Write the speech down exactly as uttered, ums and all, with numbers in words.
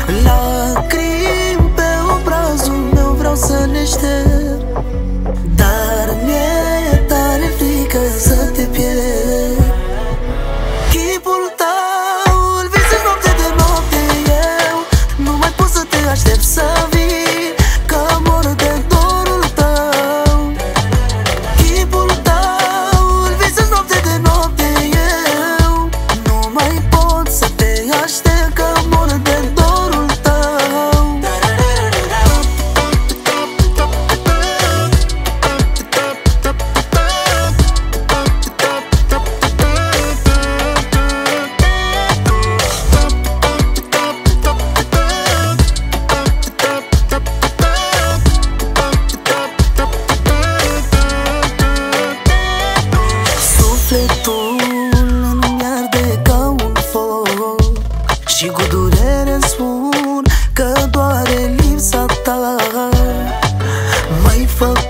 Lacrimi pe obrazul meu vreau să le șterg, dar mi-e tare frică să te pierd. Chipul tău îl visez noapte de noapte, eu nu mai pot să te aștept să vii, că mor de dorul tău. Chipul tău îl visez noapte de noapte, eu nu mai pot să te aștept, că mor de dorul tău. Sufletul îmi arde ca un foc și cu durere spun că doare lipsa ta. M-ai făcut